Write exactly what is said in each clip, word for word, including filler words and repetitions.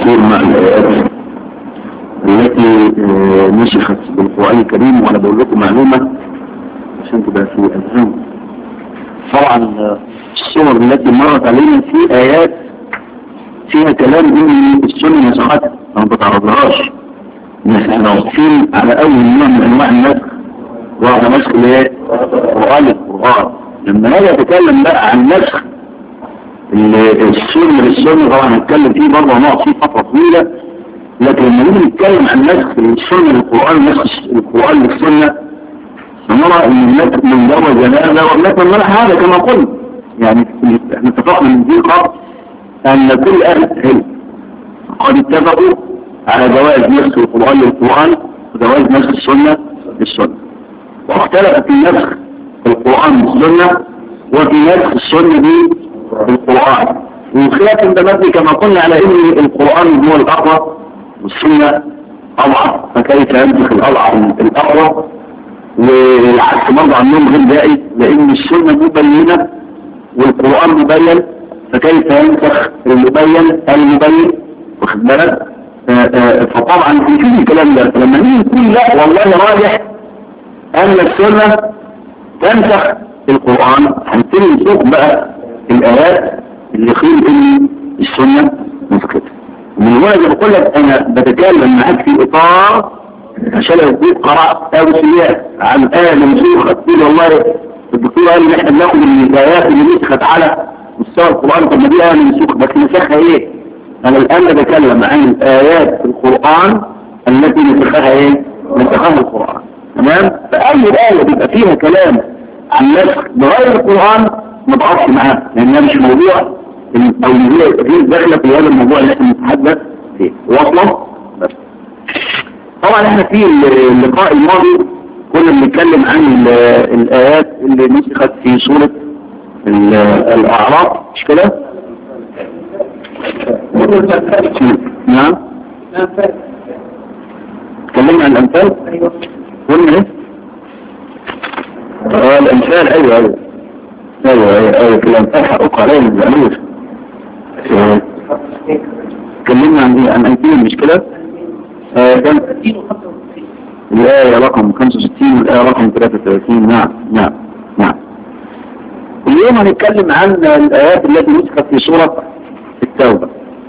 التفسير مع الآيات التي نسخت بالقرآن الكريم. وأنا بقول لكم معلومة عشان تبقى في أذهان. طبعا الصور التي مرت علينا في آيات فيها كلام إن السنة نسختها ما بتعرضهاش. احنا واقفين على أول نوع من أنواع النسخ وهو نسخ الايه؟ القرآن القرآن. لما نجي أتكلم بقى عن نسخ السنة للسنة طبعا هنتكلم فيه برضه ونقعد فيه فترة طويلة. لكن لما نيجي نتكلم عن نسخ السنة للقرآن نسخ القرآن للسنة سنرى ان النسخ من جوز هذا والنسخ من منح هذا كما قلت. يعني احنا اتفقنا من دي قبل ان كل اهل العلم قد اتفقوا على جواز نسخ القرآن للقرآن وجواز نسخ السنة للسنة، واختلف في نسخ القرآن للسنة وفي نسخ السنة بالقرآن. والخلاف ده مبني كما قلنا على ان القرآن هو الاقوى والسنة اضعف، فكيف ينسخ الاضعف الاقوى؟ والعكس برضه عنهم غير دائم، لان السنة مبينة والقرآن مبين، فكيف ينسخ المبين المبين؟ واخد بالك؟ فطبعا في الكلام ده لما نيجي نقول لا والله راجح ان السنة تنسخ القرآن، هنبتدي نسوق بقى الايات اللي خير ان السنة نسختها. من هنا زي بقول لك انا بتكلم معاك في اطار عشان لو كنت قرأت او سمعت عن آية منسوخة تقول والله الدكتور قال ان احنا بناخد من الايات اللي نسخت على مستوى القرآن. طب ما دي آية منسوخة بس نسخها ايه؟ انا الان بتكلم عن الايات في القرآن التي نسخها ايه؟ نسخها القرآن. تمام؟ فأي آية بيبقى فيها كلام عن نسخ بغير القرآن ما بقفش معاها لانها مش موضوع او هي كتير داخله في هذا الموضوع اللي احنا بنتحدث فيه. واصله؟ بس طبعا احنا في اللقاء الماضي كنا بنتكلم عن الايات اللي نسخت في سوره الاعراف، مش كده؟ نعم اتكلمنا عن الامثال. ايوه قلنا ايه؟ اه الامثال. ايوه ايوه ايوه ايوه ايوه كلام حقوق عليهم الزعلوش. اتكلمنا عن ايه؟ عن ايتين مش كده؟ آه كان الآية رقم خمسة وستين والآية رقم ثلاثة وثلاثين. نعم نعم نعم. اليوم هنتكلم عن الآيات التي نسخت في سورة التوبة.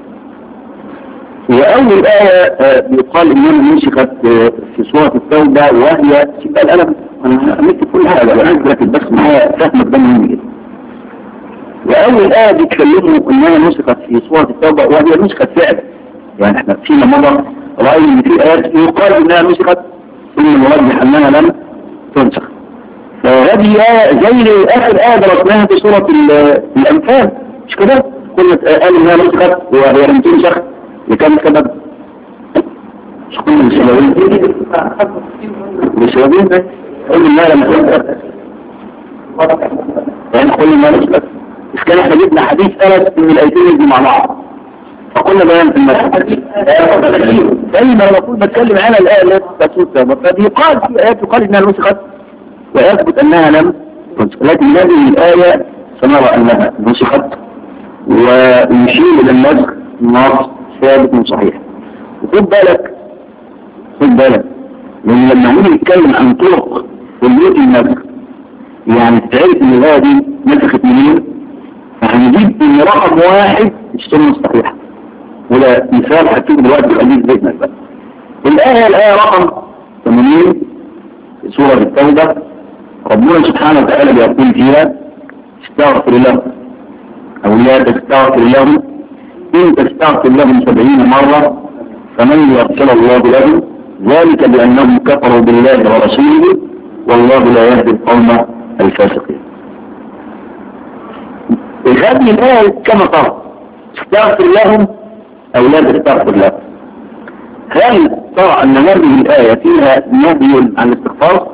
وأول آية بيقال إنها نسخت في سورة التوبة وهي سيبقى الألم. أنا عملت كل هذا أنا عايز لكن بس معايا فهمك ده مهم جدا. وأول آية بيتكلموا إنها نسخت في سورة التوبة وهي نسخت فعلا. يعني احنا فيما مضى رأينا إن في آيات يقال إنها نسخت ثم نرجح أنها لم تنسخ. فهذه آية زي آخر آية درسناها في سورة الأنفال مش كده؟ كنا قال إنها نسخت وهي لم تنسخ لكم سبب؟ مش كل السببين السببين ده قل إنها لم تنسخ يعني كل ما نسخت. إذا كان احنا جبنا حديث أنس إن الآيتين يجوا مع بعض فقلنا بيان في المسجد دايما المفروض بتكلم عنها الآية التي تسوسها. فبيقال في آيات يقال إنها نسخت ويثبت أنها لم تنسخ، لكن هذه الآية سنرى أنها نسخت ويشير إلى النسخ نص ثابت صحيح. وخد بالك خد بالك لأن لما نيجي نتكلم عن طرق ثبوت النسخ يعني تعرف إن الآية دي نسخت منين؟ فهنجيب إن رقم واحد السنة الصحيحة. ولا مثال هتشوف دلوقتي خليك بيتنا بقى. الآية الآية رقم ثمانين في سورة التوبة ربنا سبحانه وتعالى بيقول فيها استغفر لهم أو لا تستغفر لهم إن تستغفر لهم سبعين مرة فمن يغفر الله لهم ذلك بأنهم كفروا بالله ورسوله والله لا يهدي القوم الفاسقين. هذه الآية كما قال استغفر لهم أو لا تستغفر لهم. هل ترى أن هذه الآية فيها نهي عن الاستغفار؟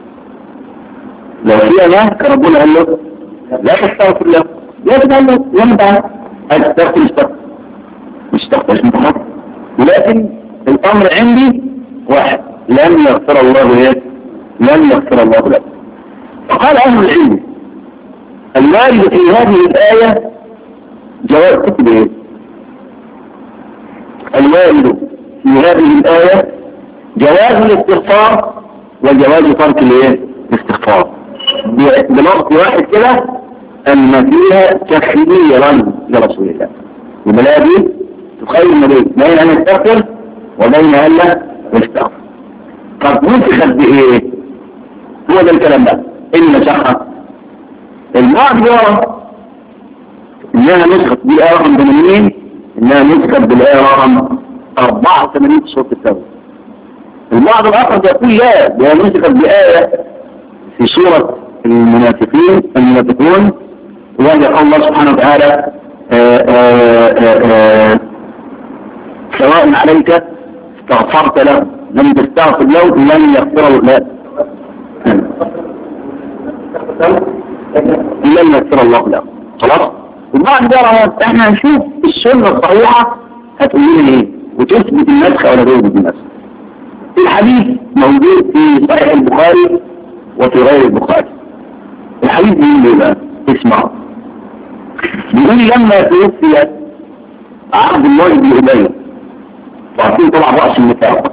لو فيها نهي كان ربنا قال له لا تستغفر لهم. لا تقول له ينبع أستغفر استغفر مش استغفر اسم فقط. ولكن الأمر عندي واحد لن يغفر الله إيه؟ لن يغفر الله له. فقال أهل العلم الوارد في هذه الآية جواز كتب إيه؟ الوارد في هذه الآية جواز الاستغفار وجواز ترك الايه؟ الاستغفار بلفظ واحد كده أن فيها تخييرا لرسول الله. وبلا دي تخير ما بين بين أن يستغفر وبين أن لا يستغفر. طب نسخت بإيه؟ هو ده الكلام ده إن نسخت البعض يرى إنها نسخت بالآية رقم ثمانين، إنها نسخت بالآية رقم أربعة وثمانين في سورة التوبة. البعض الآخر يقول لا، ده نسخت بآية في سورة المنافقين المنافقون، وهذا قول الله سبحانه وتعالى آآ آآ آآ سواء عليك استغفرت له لم تستغفر له لن يغفر له لن يغفر الله له. خلاص. وبعد ده احنا هنشوف السنة الصحيحة هتقول لنا ايه وتثبت النسخ ولا تثبت النسخ. الحديث موجود في صحيح البخاري وفي غير البخاري. الحديث بيقول ايه بقى؟ اسمعوا. بيقول لما توفي عبد الله بن أبي وعارفين طبعا رأس النفاق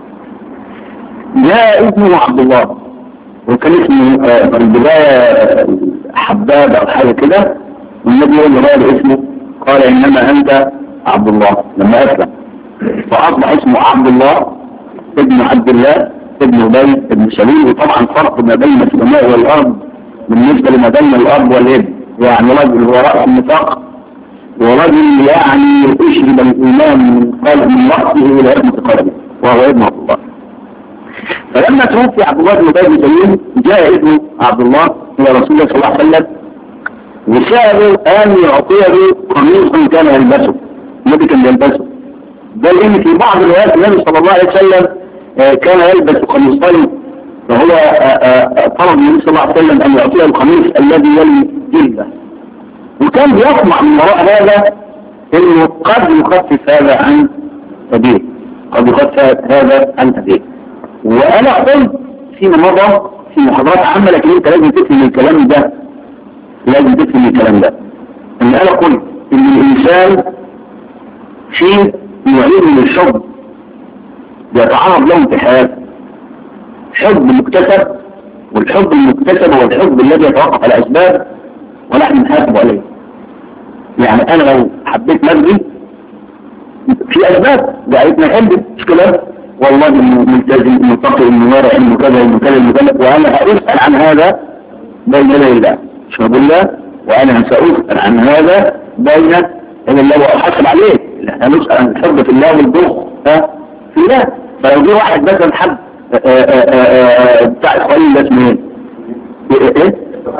جاء ابنه عبد الله وكان اسمه في البداية حباب او حاجة كده، والنبي يقول له اسمه قال انما انت عبد الله لما اسلم، فاصبح اسمه عبد الله ابن عبد الله ابن أبي ابن سلول. وطبعا فرق ما بين السماء والارض بالنسبة لما بين الارض والابن، يعني رجل هو رأس النفاق ورجل يعني اشرب الايمان من قلب من رأسه الى ابن قلبه وهو ابن عبد الله. فلما توفي عبد الله بن أبي بن سلول جاء ابن عبد الله الى رسول الله صلى الله عليه وسلم وسأله ان يعطيه قميصا كان يلبسه. النبي كان يلبسه، بل ان في بعض الروايات النبي صلى الله عليه وسلم كان يلبس قميصين، فهو طلب النبي صلى الله عليه وسلم ان يعطيه القميص الذي يلي جلده، وكان بيطمع من وراء هذا انه قد يخفف هذا عن ابيه، قد يخفف هذا عن ابيه. وانا قلت فيما مضى في محاضرات عامة، لكن انت لازم تفهم الكلام ده، لازم تفهم الكلام ده. ان انا قلت ان الانسان فيه نوعين من الحب يتعرض لهم في حياته، حب مكتسب، والحب المكتسب هو الحب الذي يتوقف على اسباب ونحن نحاسب عليه. يعني انا لو حبيت مجدي في اسباب جعلتني احبه، مش كده؟ والله انه ملتزم متقي انه ورع انه كذا انه كذا انه كذا، وانا هاسال عن هذا بين يدي الله شهد الله، وانا ساسال عن هذا بين يدي الله واحاسب عليه. هنسال عن الحب في الله والبغض ها في الله. فلو جه واحد مثلا حب بتاع اسرائيل ده اسمه ايه؟ ايه؟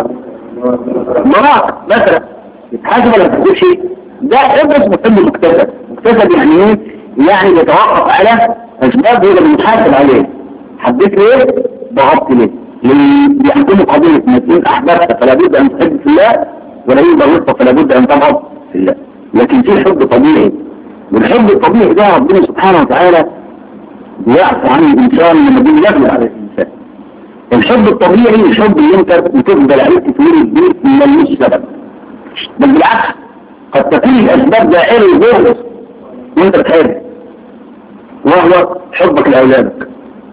مراك مثلا يتحاسب ولا تقول شيء؟ ده حب اسمه حب مكتسب. مكتسب يعني ايه؟ يعني يتوقف على اسباب هو اللي بيتحاسب عليه. حبيت ليه؟ ضغطت ليه؟ اللي بيحكموا قضيه اثنين احبابك فلا بد ان تحب في الله، ولا يبغضك فلا بد ان تبغض في الله. لكن في حب طبيعي، والحب الطبيعي ده ربنا سبحانه وتعالى بيعفو عن الانسان لما بيغلب على الانسان. الحب الطبيعي الحب اللي انت بتفضل عليه تطوير البيت من ملوش سبب، بل بالعكس قد تكون الاسباب داعيه للبغض وانت بتحب، وهو حبك لاولادك.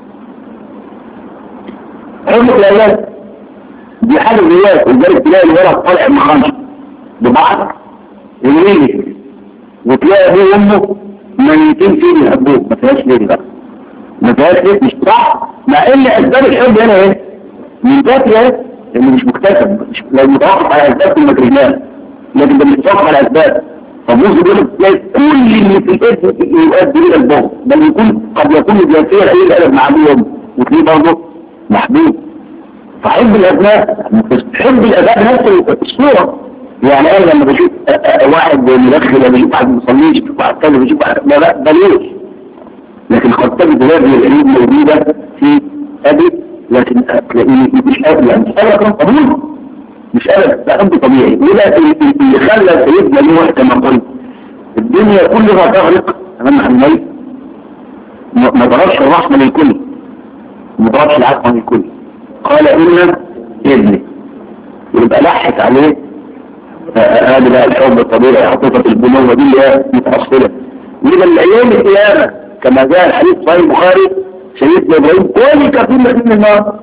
حبك لاولادك دي حاجه جواك، ولذلك تلاقي الولد طالع مخنشر ببعض يميلك، وتلاقي ابوه وامه ميتين فيه يحبوك، ما فيهاش ليه بقى، ما فيهاش ليه، مش صح. مع ان اسباب الحب هنا ايه؟ من ذاتي ايه؟ اللي مش مكتسب، مش لو متوقف على اسباب في المكرهات، لكن ده مش متوقف على اسباب. فبوز بيقول تلاقي كل اللي في الاسم يؤدي الى البغض، بل يكون قد يكون جنسيا اي الادب مع ابوه وامه، وتلاقيه برضه محبوب. فحب الابناء، حب الاباء نفس الصوره. يعني انا لما بشوف واحد مدخل، بشوف واحد ما بيصليش، بشوف واحد كذا، بشوف واحد ما بلوش، لكن قد تجد هذه العيوب موجوده في ابي، لكن تلاقيه مش قابل، يعني مش قابل كلام طبيعي، مش قابل، ده حب طبيعي. وده اللي خلى سيدنا نوح كما قلت الدنيا كلها تغرق امام حماي، ما ضربش الرحمه للكل، ما ضربش العفو للكل، قال ان ابني، يبقى لحت عليه هذا بقى الحب الطبيعي، عاطفه البنوه دي اللي هي متأصلة. يبقى الايام القيامه القيامة كما جاء الحديث صحيح البخاري سيدنا إبراهيم كل كثير من النار.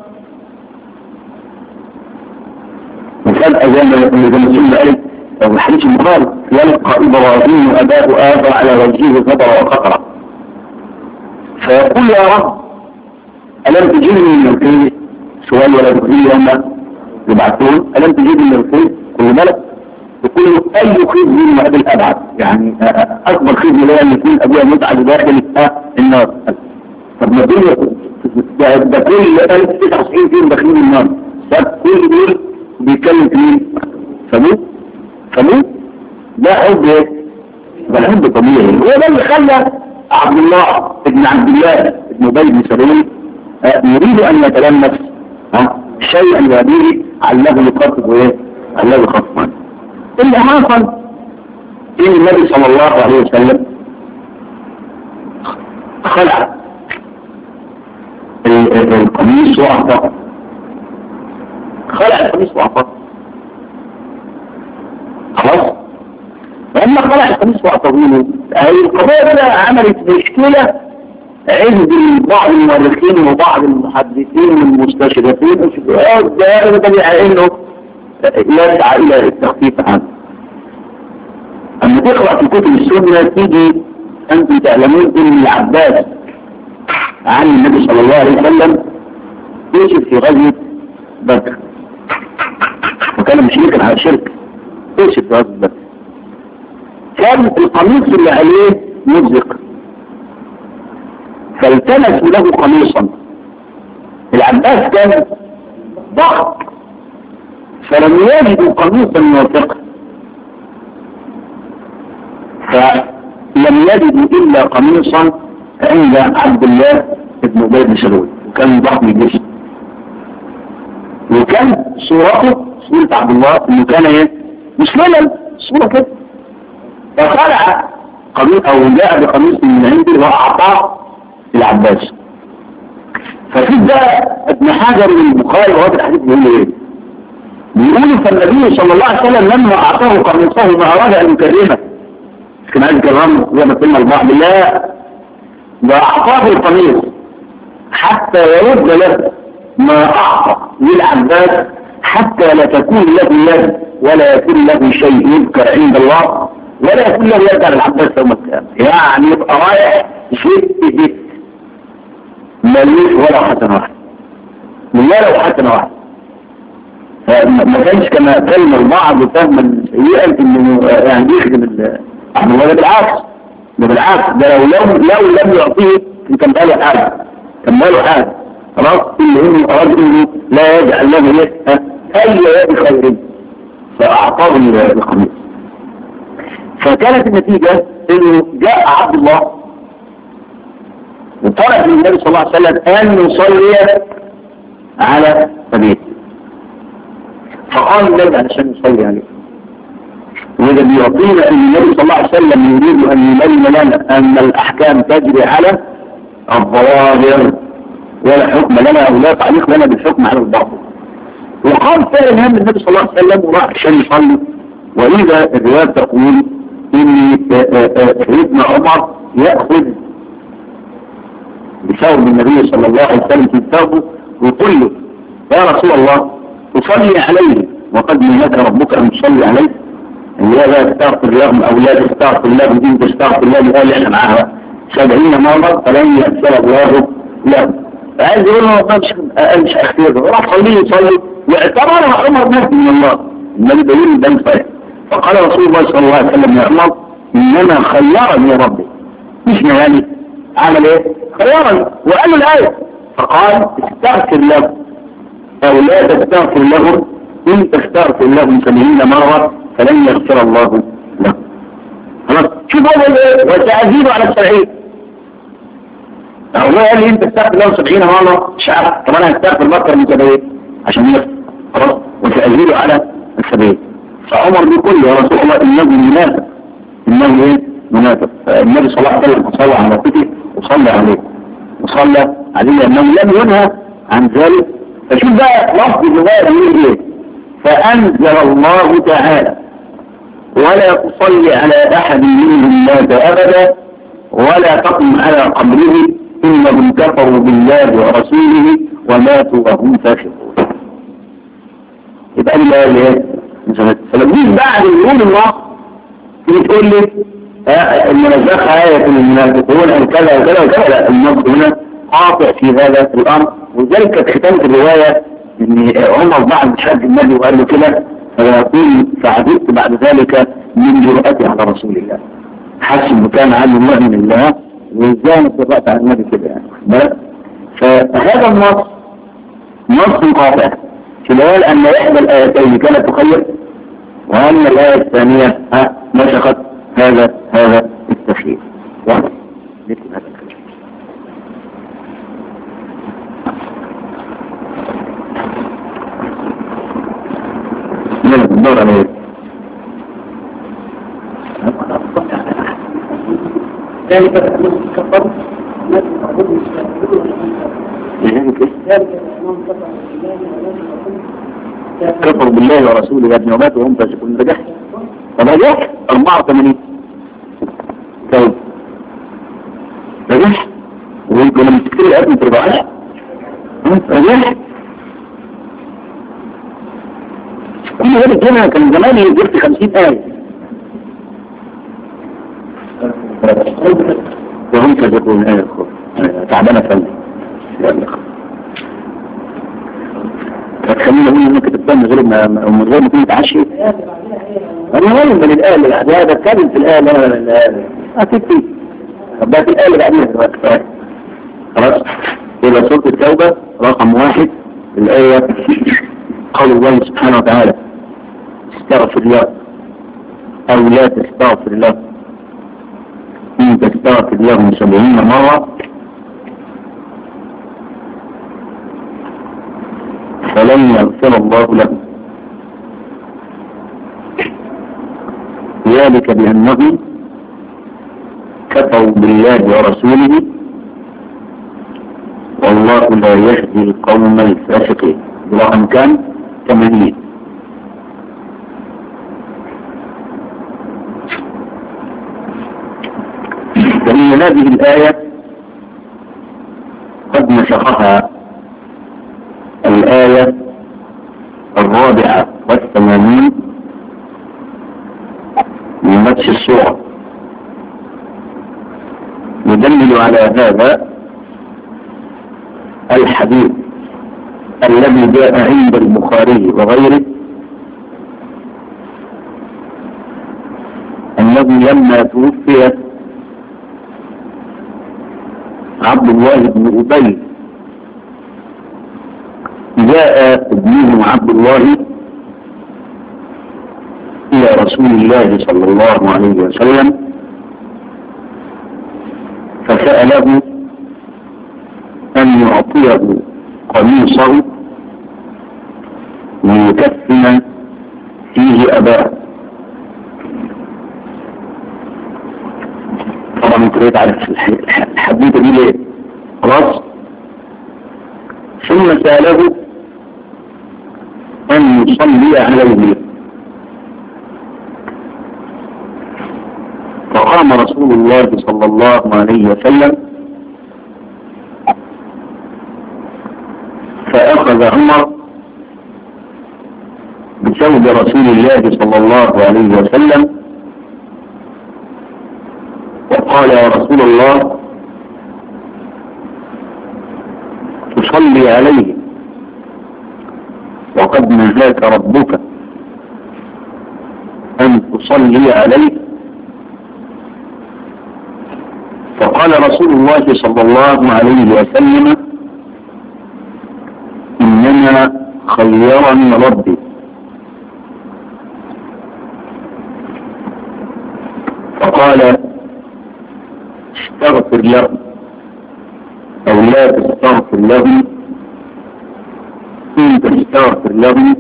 وفجأة زي ما الرسول قال في الحديث البخاري يلقى إبراهيم أباه آخر على وجهه غبر وقطرة فيقول يا رب ألم تجيني من الخير؟ سؤال ولا تخزي يوم يبعثون ألم تجيني من الخير؟ كل ملك يقول له أي خزي من أبي الأبعد، يعني أكبر خزي لا أن يكون أبوها متعب داخل النار. طب ما دول ده, ده كل ألف تسعة وتسعين فيهم داخلين النار، كل دول بيتكلم فيه فموت فموت ده حب ايه؟ ده الحب طبيعي. هو ده اللي خلى عبد الله ابن عبد الله ابن ابي بن سلول يريد ان يتلمس شيئا يبيه علّه يخفف وايه؟ علّه يخفف عنه. اللي حصل ان النبي صلى الله عليه وسلم خلع القميص واعطاه، خلع القميص واعطاه خلاص. لما خلع القميص واعطاه القضيه ده عملت مشكله عند بعض المؤرخين وبعض المحدثين والمستشرقين. ده دليل على انه يسعى الى التخفيف عنه. اما تقرا في كتب السنه تيجي انتم تعلمون ان العباس عن النبي صلى الله عليه وسلم يوسف في غزوه بدر وكان مشركا على شرك يوسف في غزوه بدر. كان القميص اللي عليه مزق فالتمسوا له قميصا. العباس كان ضغط فلم يجدوا قميصا موثقا فلم يجدوا الا قميصا عند عبد الله بن ابي بن سلول، وكان ضخم الجسم وكان صورته صورة عبد الله انه كان ايه مسلما صورة كده. فخلع قميص او جاء بقميص من عنده واعطاه العباس. ففي ده ابن حجر من البخاري وهذا الحديث بيقول ايه؟ بيقول فالنبي صلى الله عليه وسلم لما اعطاه قميصه ما اراد ان يكرمه، كان عايز يكرمه زي ما قلنا البعض، لا ده اعطاه القميص حتى يرد له ما اعطى للعباس حتى لا تكون له يد ولا يكون له شيء يذكر عند الله ولا يكون له يد على العباس يوم القيامه. يعني يبقى رايح جيت جيت مليش ولا حسنه واحده ولا حسنه واحده. ما كانش كما فهم البعض فهما سيئا انه يعني يخدم يعني ولا بالعكس، ده بالعكس ده لو لو لو لم يعطيه كان بقى له حاجه كان بقى له حاجه خلاص. اللي انه اراد انه لا يجعل له يد اي يد خير فاعطاه القميص. فكانت النتيجه انه جاء عبد الله وطلب من النبي صلى الله عليه وسلم ان يصلي على سبيل، فقال النبي علشان يصلي عليه. وإذا بيعطينا أن النبي صلى الله عليه وسلم يريد أن يبين لنا أن الأحكام تجري على الظواهر ولا حكم لنا ولا تعليق لنا بالحكم على الباطل. وقال فعلا هم النبي صلى الله عليه وسلم وراح عشان يصلي. وإذا الرواية تقول إن سيدنا عمر يأخذ بثوب النبي صلى الله عليه وسلم في ثوبه ويقول له يا رسول الله تصلي عليه وقد نهاك ربك أن تصلي عليه، اللي هي لا تستغفر لهم أو لا تستغفر لهم دين تستغفر لهم قال احنا معاها سبعين مرة فلن يغفر الله له. فعايز يقول له ما مش أخيره راح صلي يصلي واعتبرها عمر نفسه من الله. النبي بيقول الدم صحيح. فقال رسول الله صلى الله عليه وسلم يا عمر إنما خيرني ربي مش نهاني عمل ايه؟ خيرني وقال الآية فقال استغفر له أو لا تستغفر لهم إن تستغفر لهم سبعين مرة فلن يغفر الله له. خلاص شوف هو ايه وتعزيله على السبعين. هو قال لي انت تستغفر له سبعين مرة مش عارف طب انا هستغفر اكتر من سبعين عشان يغفر خلاص وتعزيله على السبعين. فعمر بيقول يا رسول الله انه منافق انه ايه منافق. فالنبي صلى الله عليه وسلم صلى على وقته وصلى عليه وصلى عليه لانه لم ينهى عن ذلك. فشوف بقى لفظ الرواية بيقول ايه فأنزل الله تعالى ولا تصلي على أحد منهم مات أبدا ولا تقم على قبره إنهم كفروا بالله ورسوله وماتوا وهم فاسقون. يبقى الآية ايه؟ فلما بعد يقول الله تيجي تقول لي المنزخة آية المنافقون أو كذا وكذا وكذا، لا، النص هنا قاطع في هذا الأمر. وذلك ختمت الرواية ان عمر بعد شهادة النبي وقال له كده فيقول فعجبت بعد ذلك من جرأتي على رسول الله، حس انه كان علم الله من الله وازاي نتبعت على النبي كده يعني. بس فهذا النص نص قاطع في الأول أن إحدى الآيتين كانت تخير، وأن الآية الثانية نسخت هذا هذا التخيير. واضح؟ نكتب هذا الكلام. نعم الدور عليه. ذلك الأمام كفر الناس يقولون ذلك الأمام كفر كفروا بالله ورسوله يا ابن ومات وهم فاسقون. رجحت طب رجحت أربعة وثمانين طيب رجحت وانتوا لما تكتب الأب ما تربعش رجحت كل ذلك هنا كان زمان جبت خمسين آية وهم فاسقون. آية تعبانة فندي يلا هتخلينا نقول انك تتبنى غير ما من غير ما تكون متعشي. انا هو من الآلة يعني هذا كلمة في الآلة انا من الآلة اكيد فيه بقى في الآلة بعدين دلوقتي خلاص. يبقى سورة التوبة رقم واحد الآية قول الله سبحانه وتعالى استغفر الله او لا تستغفر الله ان تستغفر الله سبعين مرة فلن يغفر الله له، ذلك بأنهم كفروا بالله ورسوله والله لا يهدي القوم الفاسقين. رقم كان ثمانين. فإن هذه الآية قد نسخها الآية الرابعة والثمانين من نفس السورة. يدلل على هذا الحديث الذي جاء عند البخاري وغيره أنه لما توفي عبد الله بن أبي جاء ابنه عبد الله إلى رسول الله صلى الله عليه وسلم فسأله أن يعطيه قميصه ليكفن فيه أباه. طبعا انت ريت على الحديثة دي ليه؟ خلاص. ثم سأله أن يصلي عليه فقام رسول الله صلى الله عليه وسلم فأخذ عمر بثوب رسول الله صلى الله عليه وسلم وقال يا رسول الله تصلي عليه وقد نهاك ربك أن تصلي عليه. فقال رسول الله صلى الله عليه وسلم إنما خيرني ربي فقال استغفر له أو لا تستغفر له إن تستغفر له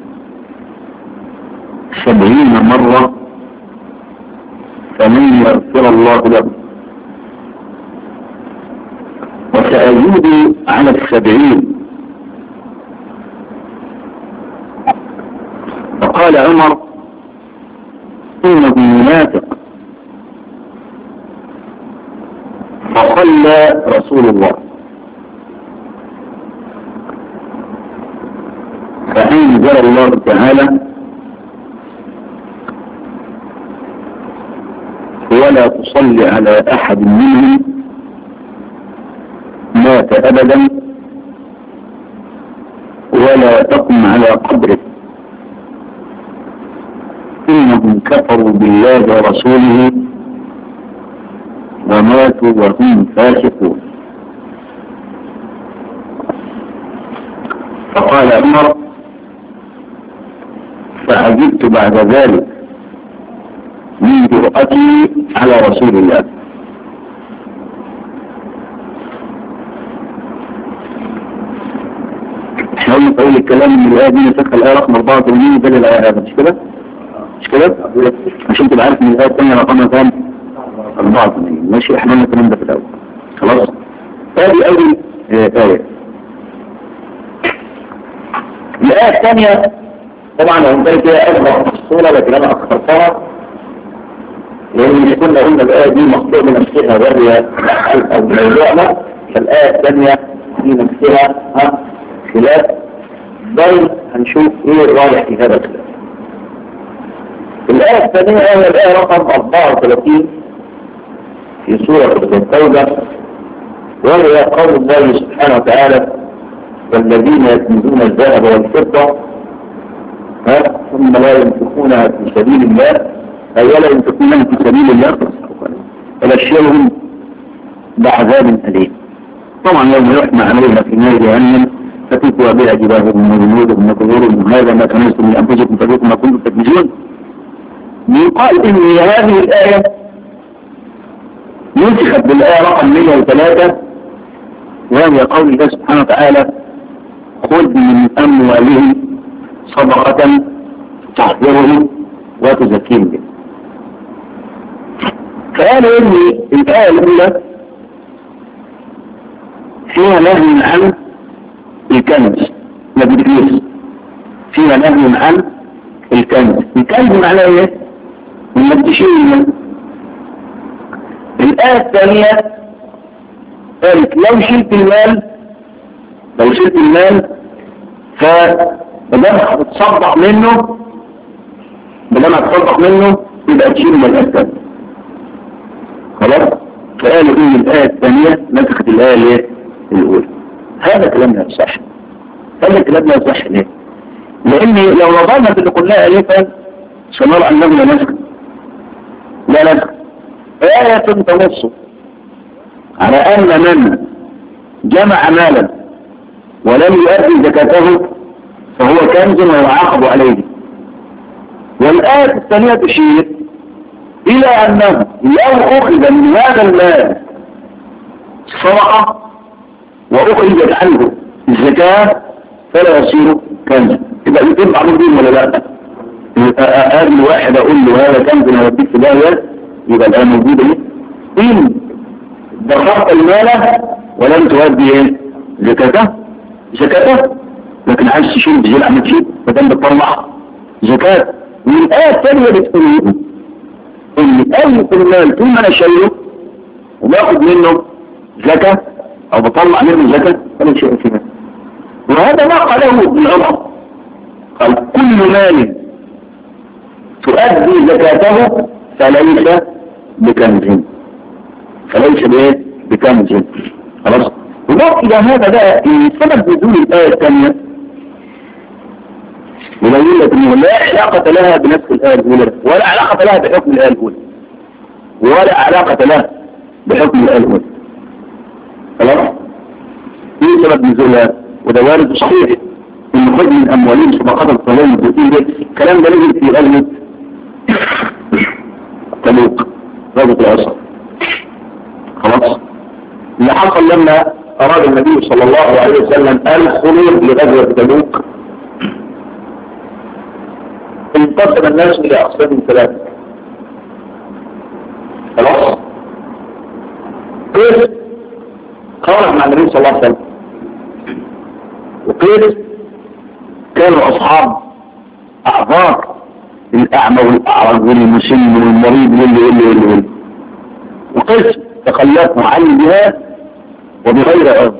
سبعين مرة فمن يغفر الله له. وسأزيد على السبعين. فقال عمر إنه منافق فصلى رسول الله فأنزل الله تعالى ولا تصلي على أحد منهم مات أبدا ولا تقم على قبره إنهم كفروا بالله ورسوله وماتوا وهم فاسقون. فقال عمر فعجبت بعد ذلك من جرأتي على رسول الله. احنا قلنا قول الكلام من الآية دي نسخ الآية رقم أربعة وثمانين بدل الآية هذا مش كده؟ مش كده؟ عشان تبقى عارف من الآية الثانية رقمها كام؟ أربعة وثمانين. ماشي احنا قلنا الكلام ده في الأول. خلاص؟ هذه أول آية. الآية الثانية طبعا لو كانت هي أكبر في الصورة لكن أنا أخطرتها لأن مش كنا قلنا الآية دي مخطوع من نفسها وهي أو موضوعنا. فالآية الثانية في نفسها ها خلاف بل هنشوف ايه الراجح في هذا الخلاف. الآية الثانية هي الآية رقم أربعة وثلاثين في سورة التوبة وهي قول الله سبحانه وتعالى والذين يكنزون الذهب والفضة ثم لا ينفقونها في سبيل الله أي ولا ينفقونها في سبيل الله فبشرهم بعذاب أليم. طبعا يوم يحمى عليها في نار جهنم فتكوى بها جباههم وجنودهم وظهورهم هذا ما كنزتم لأنفسكم فذوقوا ما كنتم تكنزون. يقال إن هذه الآية نسخت بالآية رقم مئة وثلاثة وهي قول الله سبحانه وتعالى خذ من أموالهم صدقة تحذرهم وتزكيهم بها. فقالوا إن الآية الأولى فيها نهي عن الكنز ما بالفلوس، فيها نهي عن الكنز. الكنز معناه ايه؟ انك تشيل منه. الآية الثانية قالت لو شلت المال لو شلت المال فبدل هتتصدق منه بدل هتتصدق منه يبقى تشيل من الأسفل. خلاص؟ فقالوا ان الآية الثانية نسخت الآية الايه؟ الأولى. هذا كلام لا يصح. هذا كلام لا يصح ليه؟ لأن لو نظرنا في اللي قلناه آلفا سنرى أنه لا نسخ لا نسخ. آية تنص على أن من جمع مالا ولم يؤدي زكاته فهو كنز ويعاقب عليه. والآية الثانية تشير إلى أنه لو أخذ من هذا المال صدقة وأخرجت عنه الزكاة فلا يصير كنز. يبقى يتم معلوم دين ولا لا؟ أقل واحد أقول له هذا كنز أنا وديك في داهية يبقى الآن موجودة إيه؟ إن دخلت المال ولم تؤدي إيه؟ زكاته زكاته لكن عايز تشيل بزيل عمل شيء فدام بتطلع زكاة. والآية الثانية بتقول إن أي المال طول ما أنا شايله وباخد منه زكاة أو بطلع منه زكاة فلا شيء فيها. وهذا ما قاله ابن عمر قال كل مال تؤدي زكاته فليس بكنز فليس بايه بكنز. خلاص. وضاف الى هذا بقى سبب نزول الآية الثانية ويقول لك انه لا علاقة لها بنفس الآية الأولى ولا علاقة لها بحكم الآية الأولى ولا علاقة لها بحكم الآية الأولى. خلاص. ايه سبب نزولها؟ وده وارد صحيح ان خذ من اموالهم صدقات الصلاة والزكاة. الكلام ده نزل في غزوة تبوك غزوة العسر. خلاص. اللي حصل لما اراد النبي صلى الله عليه وسلم الخروج لغزوة تبوك انقسم الناس الى اقسام ثلاثة. خلاص. قيس خرج مع النبي صلى الله عليه وسلم وقيس كانوا اصحاب اعذار الاعمى والاعرج والمسن والمريض واللي واللي واللي واللي وقيس تخلفوا عن الجهاد وبغير عذر.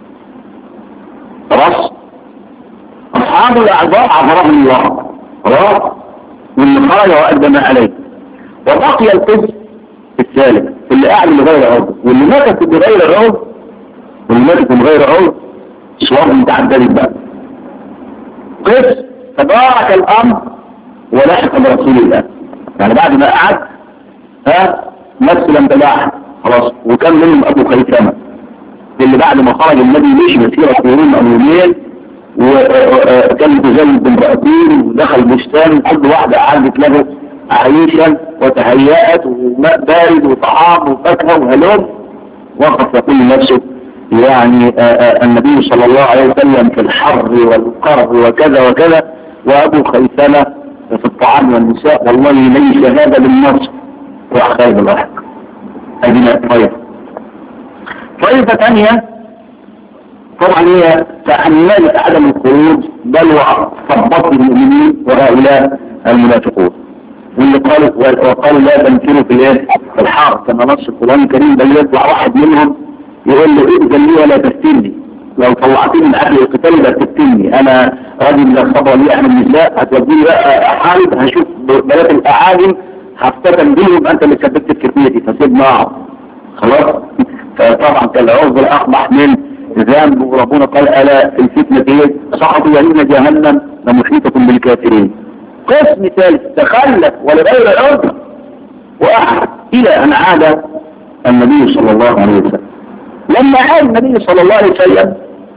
خلاص أصحاب الأعذار عذرهم الله خلاص، واللي خرج وأدى ما عليه. وبقي القسم الثالث اللي قاعد بغير عذر، واللي ماتت بغير عذر واللي ماتت بغير عذر صواب متعدد بقى. قسم تبارك الأمر ولحق برسول الله، يعني بعد ما قعد ها نفس لم تباح خلاص. وكان منهم أبو خيثمة اللي بعد ما خرج النبي مشي مسيرة قرون أو يومين، وكان متزوج بامرأتين ودخل بستان، كل واحدة قعدت له عيشا وتهيأت وماء بارد وطعام وفاكهة وهلوم، وقف يقول لنفسه يعني آآ آآ النبي صلى الله عليه وسلم في الحر والقرب وكذا وكذا، وأبو خيثمة في الطعام والنساء، والله ليس هذا بالنص وأخذ بالرحق. هذه طيب. طيبة ثانية طبعا هي تحملت عدم الخروج بل وصبت المؤمنين وهؤلاء المنافقون، واللي قالوا وقالوا لا تنكروا في الايه في الحرب كما نص القرآن الكريم، بل يطلع واحد منهم يقول له اذن لي ولا تفتني، لو طلعتني من اهل القتال لا تفتني، انا راجل من الصبر لي اهل النساء، هتوديني بقى احارب هشوف بنات الاعاجم هفتتن بيهم، انت اللي سببت الكفيتي فسيبنا اقعد خلاص. فطبعا كان العذر اقبح من ذنب، وربنا قال الا في الفتنه ايه صعدوا يلين جهنم لمحيطه بالكافرين. قسم ثالث تخلف ولغير عذر واحد الى ان عاد النبي صلى الله عليه وسلم. لما عاد النبي صلى الله عليه وسلم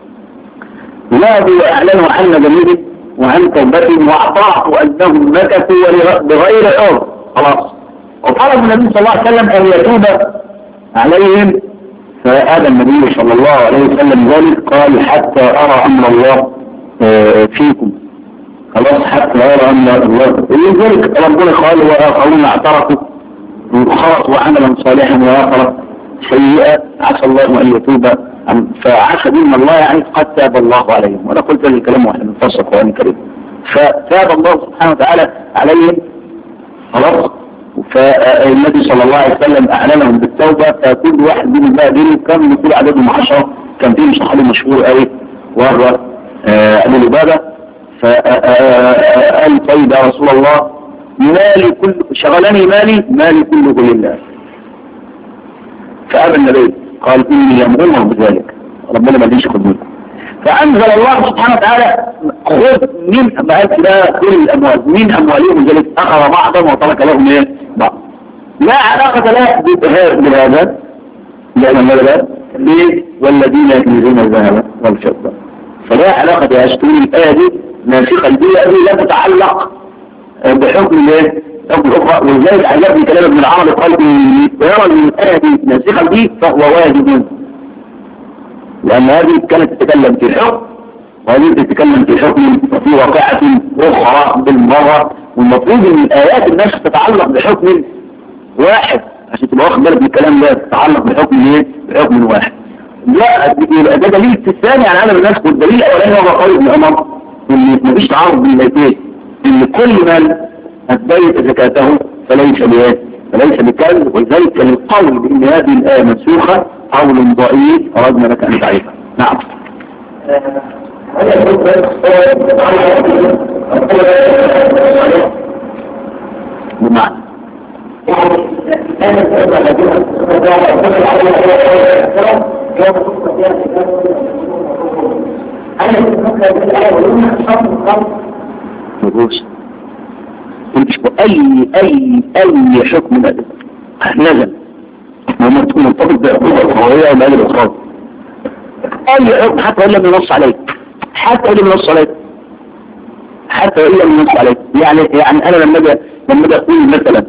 نادوا واعلنوا عن ذنبهم وعن توبتهم واعطاعوا انهم مكثوا بغير عذر خلاص، وطلب النبي صلى الله عليه وسلم ان يتوب عليهم، فهذا النبي صلى الله عليه وسلم ذلك قال حتى ارى امر الله فيكم خلاص، حتى ارى امر الله. ولذلك ربنا قال واخرون اعترفوا وخلطوا عملا صالحا واخر سيئا عسى الله ان يتوب، فعسى من الله يعني قد تاب الله عليهم. وانا قلت هذا الكلام واحنا بنفسر القران الكريم، فتاب الله سبحانه وتعالى عليهم خلاص. فالنبي صلى الله عليه وسلم اعلنهم بالتوبه، فكل واحد منهم بقى دين كان كل عددهم عشرة، كان فيهم صحابي مشهور قوي وهو ابو لبابه، فقال طيب يا رسول الله مالي كل شغلني مالي مالي كله لله. فأبى النبي قال إني يأمرهم بذلك، ربنا ما ليش خذ منكم. فأنزل الله سبحانه وتعالى خذ من أموالك لا كل الأموال من أموالهم، ذلك أخذ بعضهم وترك لهم إيه بعض. لا علاقة له بهذا لأن هذا ليه والذين يكنزون الذهب والفضة، فلا علاقة بهذه الآية دي ناسخة. البيئة دي لا تتعلق بحكم الايه حكم الاخرى. ولذلك عجبني كلام ابن العربي قال ان يرى ان الايه دي ناسخه دي فهو واجب، لان هذه كانت تتكلم في حكم وهذه تتكلم في حكم وفي واقعه اخرى بالمره، والمفروض ان الايات الناس تتعلق بحكم واحد عشان تبقى واخد بالك من الكلام ده، تتعلق بحكم ايه بحكم واحد. لا ده دليل الثاني عن عدم النسخ، والدليل الاولاني هو قول ابن عمر ان مفيش تعارض بين الايتين، ان كل من اديت زكاته فليس بايه فليس بكذب. ولذلك القول بان هذه الايه منسوخه قول ضعيف اردنا لك ان تعرفه. نعم. بمعنى مفوش مفوش اي اي اي حكم نزل وما تكون مرتبط بعقوبة القوية وبعد الإصرار، اي حكم حتى إلا من نص عليك حتى إلا من نص عليك حتى إلا من نص عليك يعني يعني انا لما اجي لما اجي اقول مثلا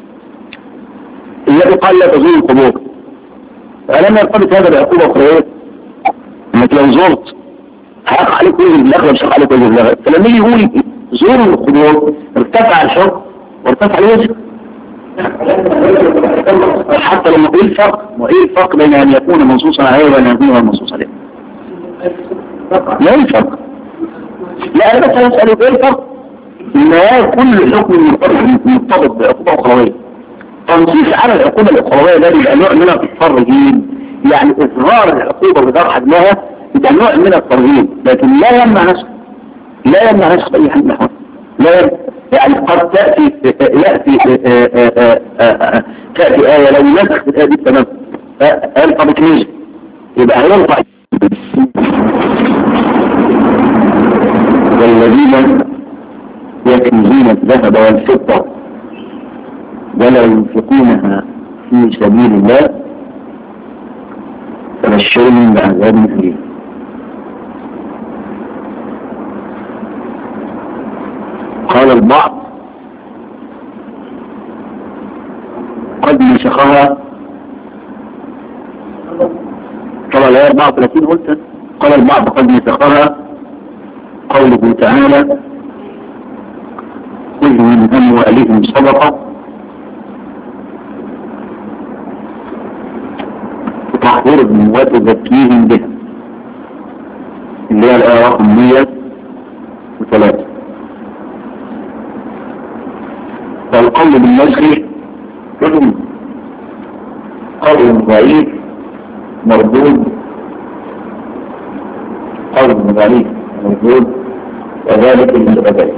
الذي قال لا تزور القبور، فلما يرتبط هذا بعقوبة أخرى انك لو زرت هيقع عليك وزن بالاخره مش هيقع عليك وزن بالاخره. فلما يجي يقول زور القبور ارتفع الحكم وارتفع الوزن، حتى لما ايه الفرق وايه الفرق بين ان يكون منصوصا عليه وان يكون غير منصوص عليه؟ لا الفرق، لا انا بس اسالك ايه الفرق؟ ان كل حكم مرتبط مرتبط بعقوبه اخرويه، تنصيص على العقوبة الإقرارية ده بيبقى نوع من الترهيب، يعني إظهار العقوبة بغير حجمها يبقى نوع من الترهيب، لكن لا يمنع نسخ، لا يمنع نسخ أي حد نحو، لا يمنع. يعني قد تأتي يأتي تأتي آية لو نسخ الآية دي تمام ألقى بكنيزة يبقى هينفع. والذين يكنزون الذهب والفضة ولا ينفقونها في سبيل الله فبشرهم بعذاب أليم. قال البعض قد نسخها، طبعا الآية أربعة وثلاثين قلت، قال البعض قد نسخها قوله تعالى خذ من أموالهم صدقة تطهرهم وتزكيهم بها، اللي هي الآية رقم مئة وثلاثة. فالقول بالنسخ قول ضعيف مردود، قول ضعيف مردود وذلك للغباء.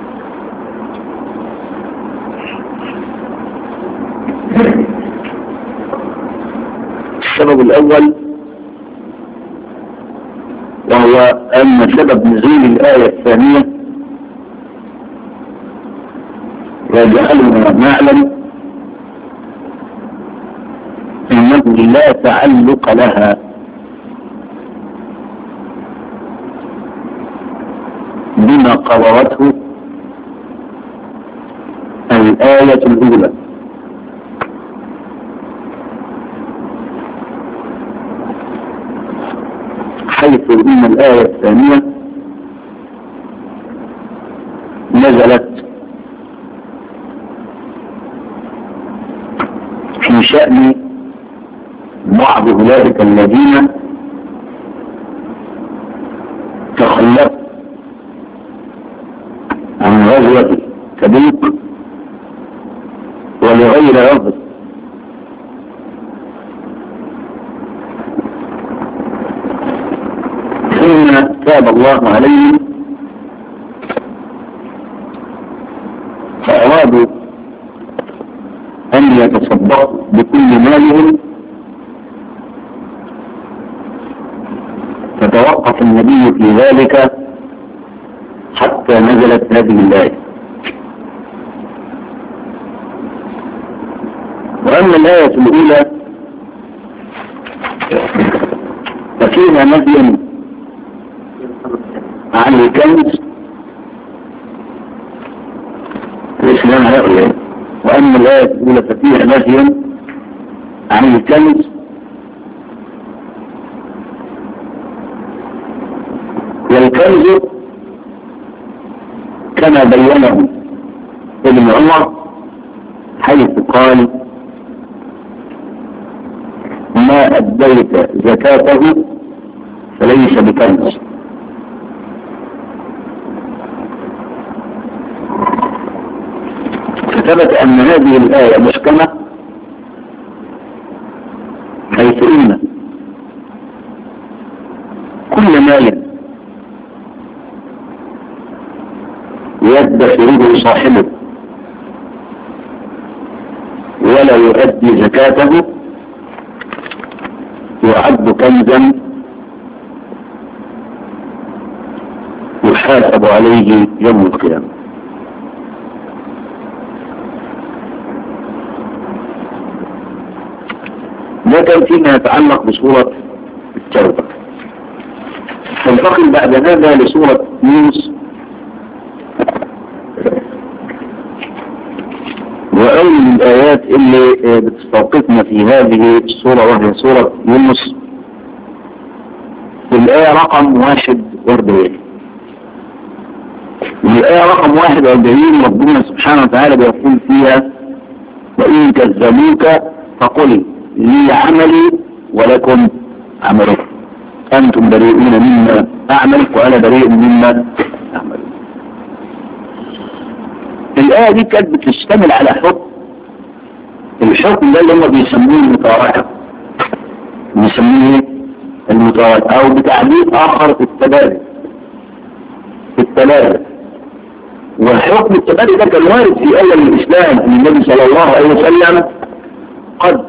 السبب الأول وهو أن سبب نزول الآية الثانية يجعلنا نعلم أنه لا تعلق لها بما قررته الآية الأولى، حيث إن الآية الثانية نزلت في شأن بعض أولئك الذين تخلفوا عن غزوة تبوك ولغير عذر، ثم تاب الله عليهم فأرادوا أن يتصدقوا بكل مالهم، فتوقف النبي في ذلك حتى نزلت هذه الآية. وأما الآية الأولى ففيها نهي عن الكنز الإسلام هؤلاء، وأما الآية الأولى ففيها نهي عن الكنز والكنز كما بينه ابن عمر حيث قال ما أديت زكاته فليس بكنز. فثبت أن هذه الآية محكمة حيث إن كل مال يدخره صاحبه ولا يؤدي زكاته يعد كنزا يحاسب عليه يوم القيامة. ده كان فيما يتعلق بسورة التوبة. تنتقل بعد هذا لسورة يونس، وأول من الآيات اللي بتستوقفنا في هذه السورة وهي سورة يونس الآية رقم واحد واربعين. الآية رقم واحد واربعين ربنا سبحانه وتعالى بيقول فيها وإن كذبوك فقل لي عملي ولكم عملكم أنتم بريئون مما أعمل وأنا بريء مما أعمل. الآية دي كانت بتشتمل على حكم الحكم ده اللي هم بيسموه المتاركة، بيسموه المتاركة او بتعبير اخر التبادل، التبادل. وحكم التبادل ده كان وارد في اول الاسلام، ان النبي صلى الله عليه وسلم قد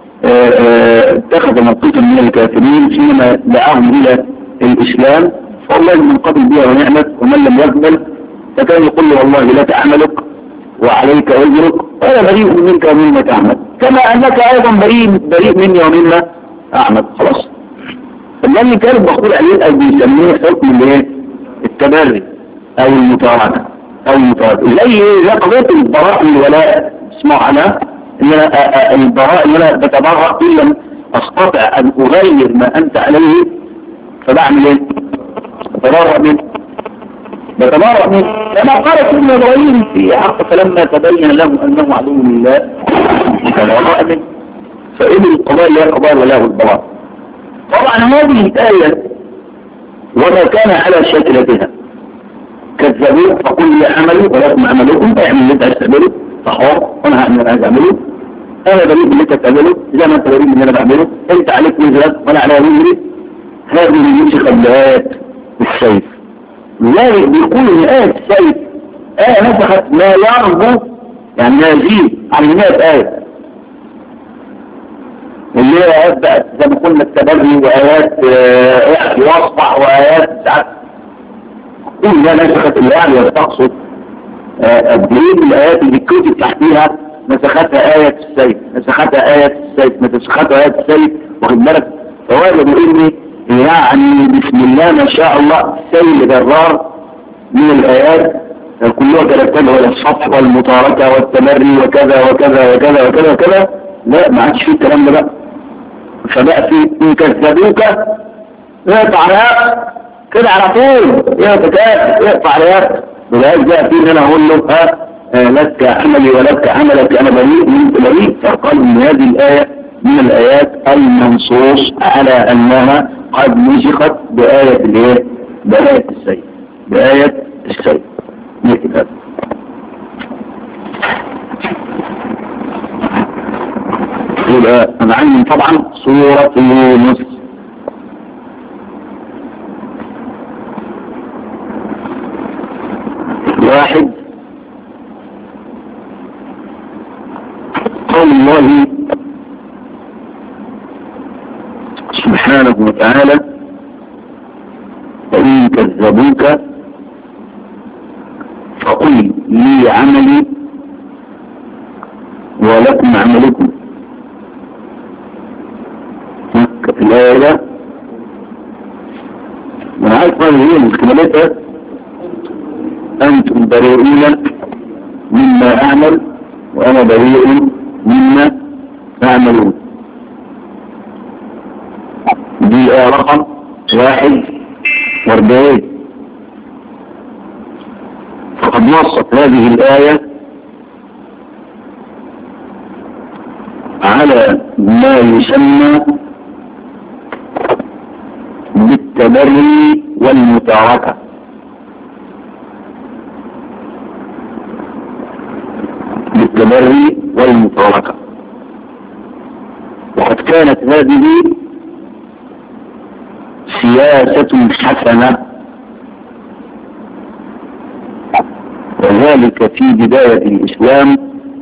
اتخذ موقفا من الكافرين فيما دعاهم الى الاسلام، فالله من قبل بها ونعمت، ومن لم يقبل فكان يقول له والله لك عملك وعليك وزرك وانا بريء منك ومما تعمل، كما انك ايضا بريء بريء مني ومما اعمل. خلاص. فالذي كان بقول عليه او بيسموه حكم الايه؟ التبري او المتاركه او المتاركه، زي زي قضيه البراء والولاء. اسمعوا عنها ان انا البراء ان انا بتبرأ ان لم استطع ان اغير ما انت عليه فبعمل ايه؟ بتبرأ منه، بتبرأ منه كما قال ابن ابراهيم في حق فلما تبين له انه عدو لله فبرأ منه. فإن القضاء لا قضاء ولا البراء. طبعا هذه الآية وما كان على شكلتها كذبوا فقل لي عملوا ولكم عملكم فاعمل اللي انت هتعمله فحوار وانا هعمل اللي انا هعمله، انا بريء اللي انت تعمله زي ما انت بريء اللي انا بعمله، انت عليك وزرك وانا على وزري. هذه نسخت بآية السيف. لذلك بيقول ان آية السيف آية نسخت ما يرجو يعني ما يزيد عن مئة آية، اللي هي آيات بقى زي ما قلنا التبري وآيات اعفي واصفح وآيات ساعات كل ده نسخت اللي يعني تقصد الدليل الآيات اللي كتب تحتيها نسختها آية السيف، نسختها آية السيف، نسختها آية السيف. واخد بالك؟ فواجه بإني يعني بسم الله ما شاء الله سيل جرار من الآيات كلها ترتبها ولا الصفح والمتاركة والتمري وكذا وكذا وكذا وكذا وكذا. لا ما عادش فيه الكلام ده بقى. فبقى في إن كذبوك اقطع رياض كده على طول، اقطع رياض بلاش بقى فيه ان انا اقول له ها لك عملي ولك عملك انا بريء وانت بريء. فقال ان هذه الآية من الآيات المنصوص على انها قد نسخت بآية الايه؟ بآية السيف، بآية السيف. نكتب يبقى انا عندي طبعا سورة يونس. واحد قول الله سبحانه وتعالى فإن كذبوك فقل لي عملي ولكم عملكم. في الآية من عارف هذه هي مشكلتها أنتم بريئون مما أعمل وأنا بريء مما تعملون. دي آية رقم واحد واربعين. فقد نصت هذه الآية على ما يسمى بالتبري والمتاركة. بالتبري والمتاركة. وقد كانت هذه سياسة حسنة، وذلك في بداية الإسلام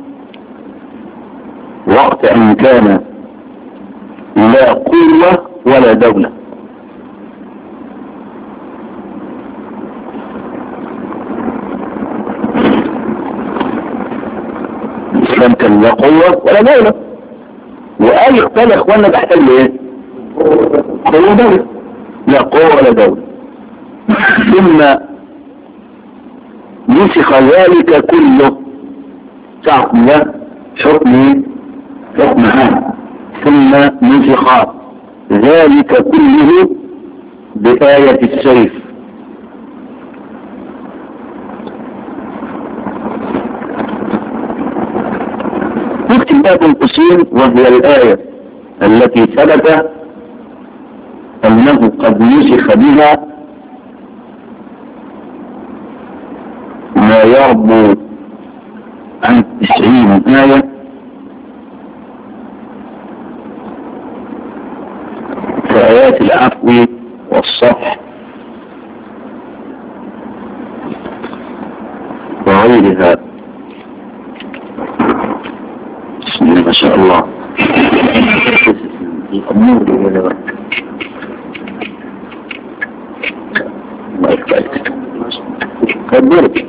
وقت أن كان لا قوة ولا دولة. الإسلام كان لا قوة ولا دولة، وقال اختار يا اخوانا تحتاج لايه؟ قوة دولة. لا قوة ولا دولة. ثم نسخ ذلك كله تعقل ده حكم حكم عام. ثم نسخ ذلك كله بآية السيف. نكتب باب القسيم وهي الآية التي ثبت أنه قد نسخ بها ما يربو عن تسعين آية ذكر آيات العفو والصفح وغيرها. بسم الله ما شاء الله. الأمور الله يكفيك كبرك.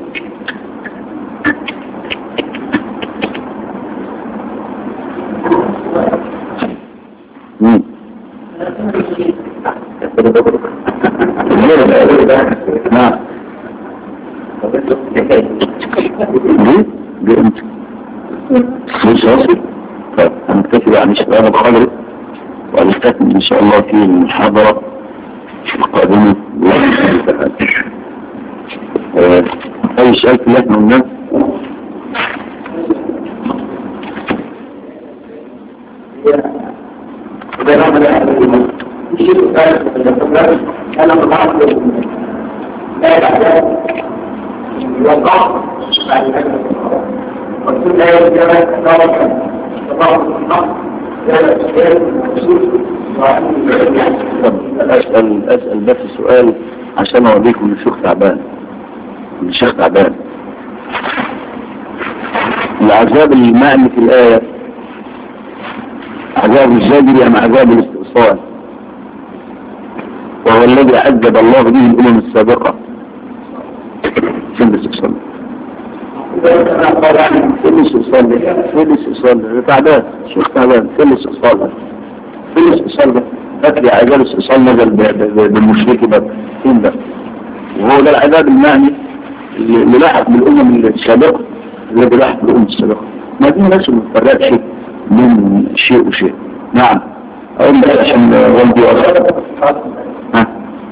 مم. نعم. ليه؟ ليه انت؟ مش راسي؟ طيب هنكتفي عن الشباب الخضر ونستكمل ان شاء الله في المحاضرة القادمة. اي سؤال في لحنا الناس؟ أنا مضاعف لا يعلم يوضع بعد هذا وكل لا يجب تطابقا تطابق النقص أسأل أسأل بس سؤال عشان أوريكم الشيخ تعبان. الشيخ تعبان. العذاب المعني في الآية عذاب الزاجر أم عذاب الاستئصال؟ وهو الذي عذب الله به الأمم السابقة. فين الاستئصال؟ فين الاستئصال؟ فين الاستئصال؟ تعبان الشيخ تعبان. فين الاستئصال؟ فين الاستئصال ده؟ فاكر عذاب الاستئصال نزل بالمشرك ده فين ده؟ وهو ده العذاب المعني اللي لاحق بالأمم السابقة الذي لاحق بالأمم السابقة. ما دي ناس مفرقات شيء من شيء وشيء. نعم أقول لك عشان والدي وصل. ها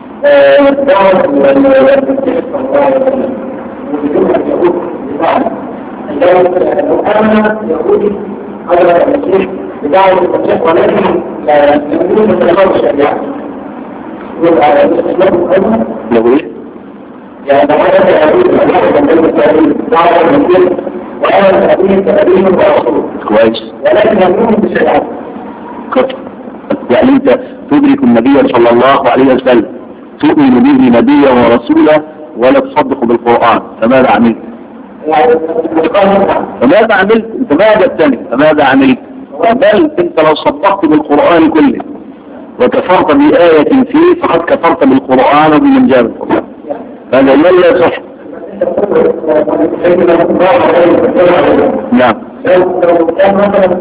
يهودي قبل المسيح بدعوة المسيح ولكن يقولون من تلقاء الشريعة يبقى الإسلام أيضا لو إيه؟ يعني هذا يقول الله من التاريخ دعوة المسيح وأنا التاريخ تاريخ ورسول كويس. ولكن يقولون بالشريعة كتب. يعني أنت تدرك النبي صلى الله عليه وسلم تؤمن به نبيا ورسولا ولا تصدق بالقرآن، فماذا عملت؟ فماذا عملت؟ انت ماذا الثاني؟ فماذا عملت؟ بل انت لو صدقت بالقرآن كله وكفرت بآية فيه فقد كفرت بالقرآن وبمن جاء بالقرآن. هذا لا يصح. نعم. لو كان مثلا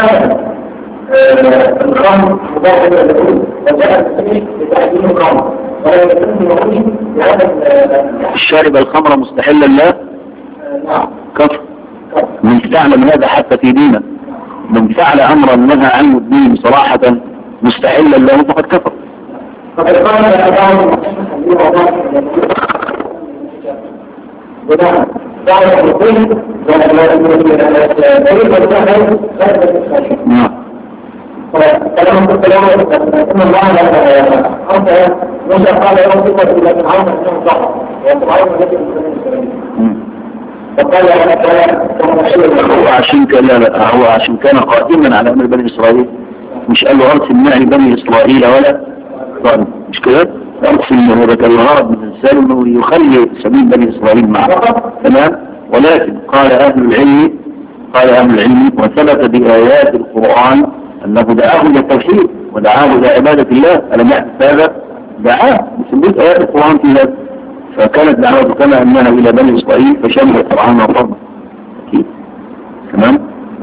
الخمر مضاف الى اليهود وجاء التسميه بتحديد الخمر ولا يتم يقول بهذا الشارب الخمر مستحلا له. نعم كفر. من تعلم هذا حتى في دينه، من فعل امرا نهى عنه الدين صراحة مستحلا له فقد كفر. فقد قال الأعلام بناء دعوة الدين نعم. فلما قلت له ان الله انت مش قال له صفه الى فرعون انه صح وفرعون الذي فقال هو عشان كان لا هو عشان كان قادما على امر بني اسرائيل، مش قال له ارسل معي بني اسرائيل ولا طيب مش كده؟ ارسل من هذا الغرض من الانسان انه يخلي سبيل بني اسرائيل معه تمام. ولكن قال اهل العلم قال اهل العلم وثبت بايات القران انه دعاه للتوحيد ودعاه لعباده الله. الم يحدث هذا؟ دعاه بثبوت ايات القران في هذا. فكانت دعوته كما انها الى بني اسرائيل فشملت فرعون وقومه. اكيد تمام.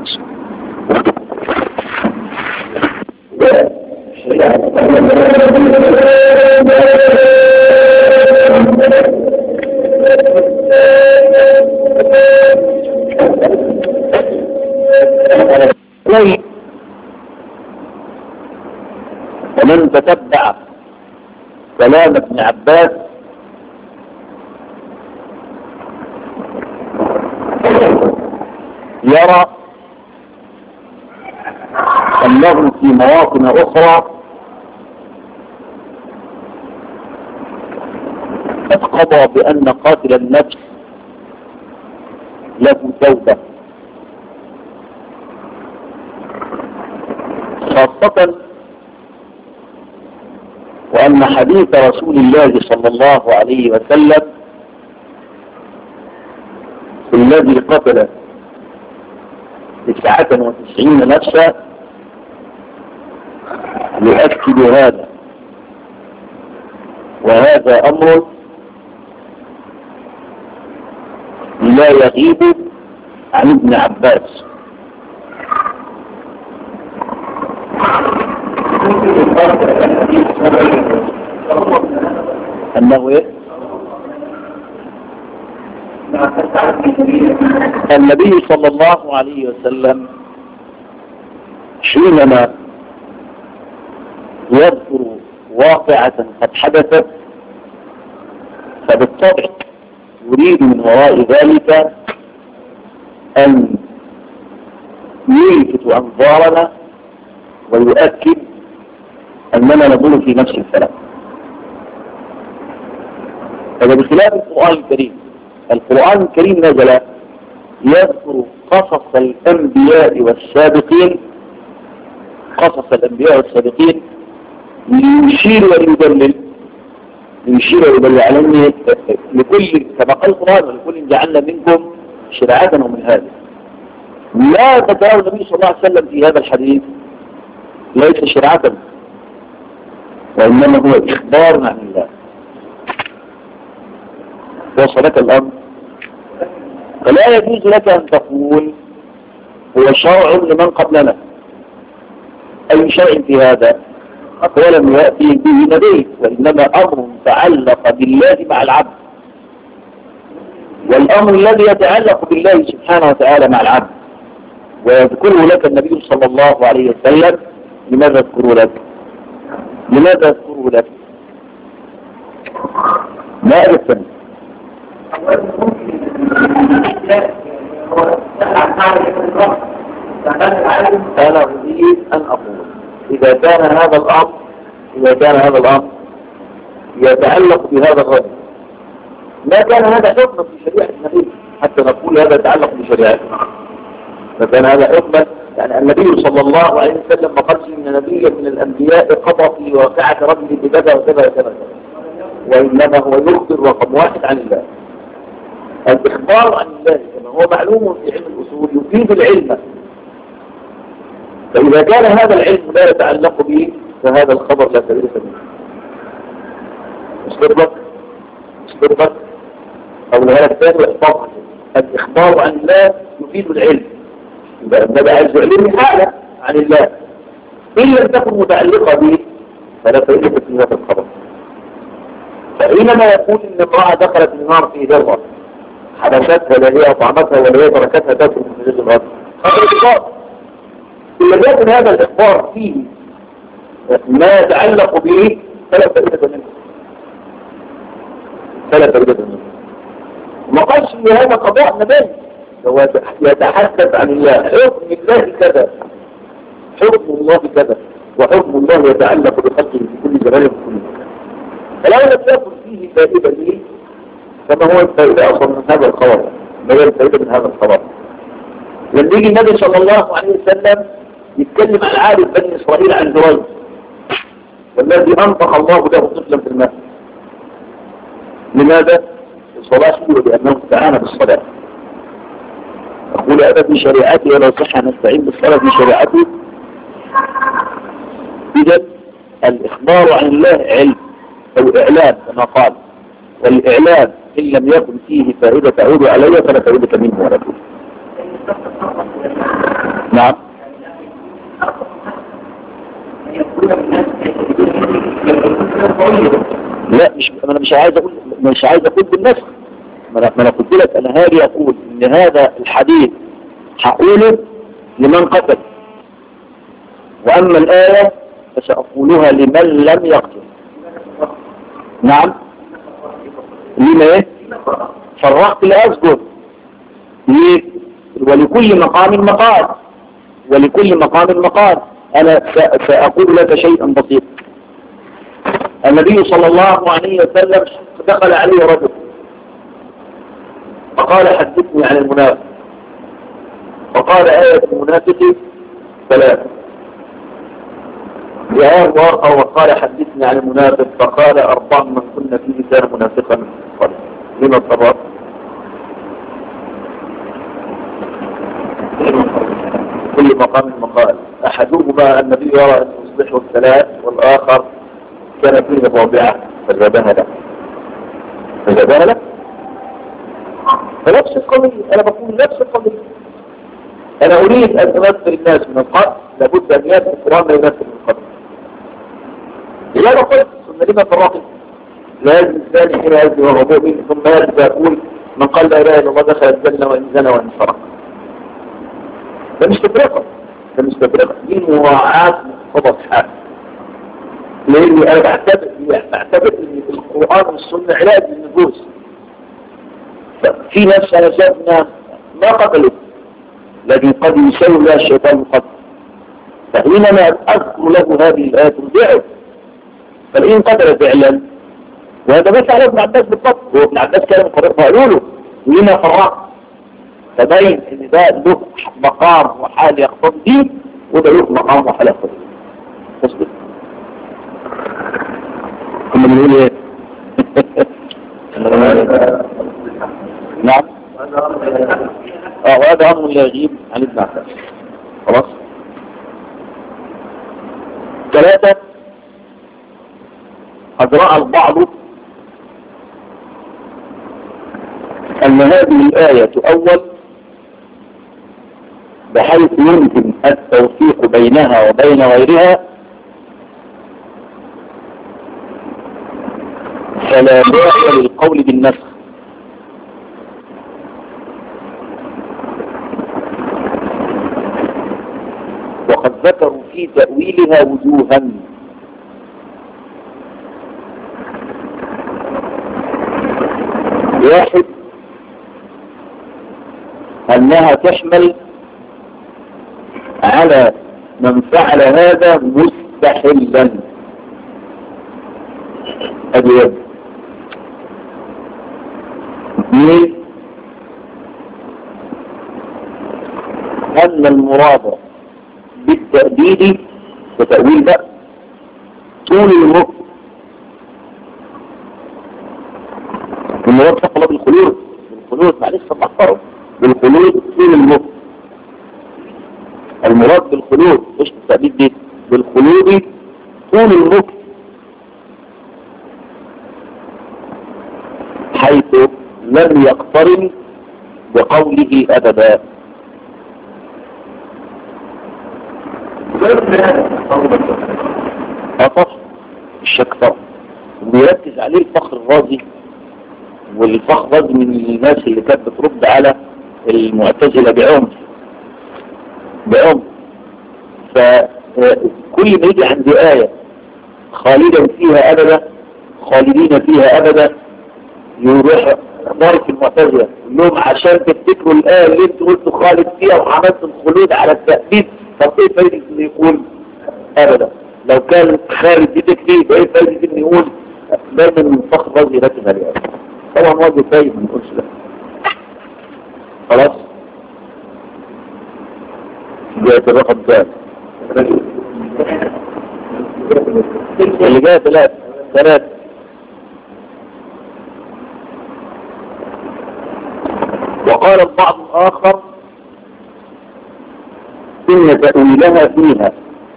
ومن تتبع كلام ابن عباس يرى أنه في مواطن أخرى قد قضى بأن قاتل النفس له توبة، خاصة وأن حديث رسول الله صلى الله عليه وسلم الذي قتل تسعة وتسعين نفسا يؤكد هذا، وهذا أمر لا يغيب عن ابن عباس. أنه إيه؟ النبي صلى الله عليه وسلم حينما يذكر واقعة قد حدثت فبالطبع يريد من وراء ذلك أن يلفت أنظارنا ويؤكد أننا نظن في نفس الكلام. هذا بخلاف القرآن الكريم. القرآن الكريم نزل يذكر قصص الأنبياء والسابقين، قصص الأنبياء والسابقين ليشير ويدلل، ليشير ويدلل على أن لكل كما قال القرآن ولكل جعلنا منكم شرعة ومنهاجا. لا ذكر النبي صلى الله عليه وسلم في هذا الحديث ليس شرعة، وإنما هو إخبار عن الله. وصلك الأمر، فلا يجوز لك أن تقول هو شرع لمن قبلنا أي شيء في هذا ولم يأتي به نبي، وإنما أمر تعلق بالله مع العبد، والأمر الذي يتعلق بالله سبحانه وتعالى مع العبد ويذكره لك النبي صلى الله عليه وسلم. لماذا يذكره لك؟ لماذا يذكره لك؟ ما أردت أنا أريد أن أقول إذا كان هذا الأمر إذا كان هذا الأمر يتعلق بهذا الرجل، ما كان هذا حكم في شريعة النبي حتى نقول هذا يتعلق بشريعته. فكان هذا حكما يعني النبي صلى الله عليه وسلم ما قالش إن نبيا من الأنبياء قضى في واقعة رجل بكذا وكذا وكذا، وإنما هو يخبر رقم واحد عن الله. الإخبار عن الله كما هو معلوم في علم الأصول يفيد العلم، فإذا كان هذا العلم لا يتعلق به فهذا الخبر لا فائدة منه. اصبرك اصبرك أو لهذا الثاني إخبار. الإخبار عن الله يفيد العلم، يبقى النبي عز وجل حالة عن الله إن لم تكن متعلقة به فلا فائدة في هذا الخبر. فحينما يقول إن امرأة دخلت النار في ذرة حبستها لا هي أطعمتها ولا هي تركتها تاكل من رزق الأرض، هذا الإخبار. إذا كان هذا الإخبار فيه ما يتعلق به فلا فائدة منه، فلا فائدة منه. ما قالش إن هذا قضاء نبي، هو يتحدث عن الله، حكم الله كذا، حكم الله كذا، وحكم الله يتعلق بخلقه في كل زمان وفي كل مكان. فلو لم يكن فيه فائدة ليه فما هو الفائدة أصلا من هذا الخبر؟ ما هي الفائدة من هذا الخبر؟ لما يجي النبي صلى الله عليه وسلم يتكلم عن عارف بني إسرائيل عن جريج والذي أنطق الله له طفلا في الماء. لماذا؟ الصلاة سورة بأنه استعان بالصلاة. أقول هذا في شريعتي ولا صح نستعين بالصلاة في شريعتي. إذن الإخبار عن الله علم أو إعلام كما قال، والإعلام إن لم يكن فيه فائدة تعود علي فلا فائدة منه ولا فيه. نعم. لا مش انا مش عايز اقول مش عايز اقول بالنسخ، ما انا قلت لك انا هاجي اقول ان هذا الحديث هقوله لمن قتل، واما الايه فساقولها لمن لم يقتل. نعم. لما ايه؟ فرقت لاسجد ليه؟ ولكل مقام مقال، ولكل مقام مقال. انا ساقول لك شيئا بسيطا. النبي صلى الله عليه وسلم دخل عليه رجل فقال حدثني عن المنافق، فقال آية المنافق ثلاثة. يا واخر وقال حدثني عن المنافق فقال أربع من كنا فيه كان منافقا. قال لما اضطرت؟ كل مقام مقال. أحدهما النبي يرى أن يصبحوا الثلاث والآخر كان فيه الرابعة فجابها له فجابها له فنفس القضية. أنا بقول نفس القضية. أنا أريد أن أمثل الناس من القتل لابد أن يأتي القرآن لا يمثل من القتل. لماذا قلت ثم لما فرقت؟ لازم الثاني حين يزن الربوع ثم يرجع يقول من قال لا إله إلا الله دخل الجنة وإن زنى وإن سرق. ده مش تفرقة، ده مش تفرقة، دي مراعاة مقتضى الحال. لأني أنا بعتبر بعتبر أن القرآن والسنة علاج للنفوس. في نفس أنا شايفنا ما قتلت لكن قد يسوي لها الشيطان القتل، فحينما أذكر له هذه الآية ترجعه فالإن قتل فعلا. وهذا بس على ابن عباس بالضبط، هو ابن عباس كان مقرر قالوا له ولما فرق فبين ان ده له مقام وحال يقتضي به وده له مقام وحال يقتضي به. تصدق كنا بنقول ايه؟ نعم اه وهذا امر لا يغيب عن ابن عباس. خلاص. ثلاثة قد رأى البعض أن هذه الآية تؤول بحيث يمكن التوفيق بينها وبين غيرها فلا داعي للقول بالنسخ. وقد ذكروا في تأويلها وجوها. واحد أنها تشمل على من فعل هذا مستحلا. أجل اثنين أن المراد بالتأديد وتأويل بقى طول المرض المراد فقط بالخلود بالخلود معلش فبحفره بالخلود طول المرض. المراد بالخلود ايش التأديد دي؟ بالخلود طول المرض حيث لم يقترن بقوله أبدا. أطف الشك طبعا ويركز عليه الفخر الرازي. والفخر الرازي من الناس اللي كانت بترد على المعتزلة بعنف بعنف فكل ما يجي عند آية خالدا فيها أبدا خالدين فيها أبدا يروح ضارب في المعتزلة يقول لهم عشان تفتكروا الآية اللي انتوا قلتوا خالد فيها وعملتوا الخلود على التأبيد طب ايه فايدة انه يقول ابدا؟ لو كان خالد دي تكفيه ايه فايدة انه يقول دايما من فخر رازي ركز عليها. طبعا واجه فايد ما نقولش لا. خلاص جاءت الرقم ثالث اللي جاء ثلاث ثلاث وقال البعض الآخر إن تأويلها فيها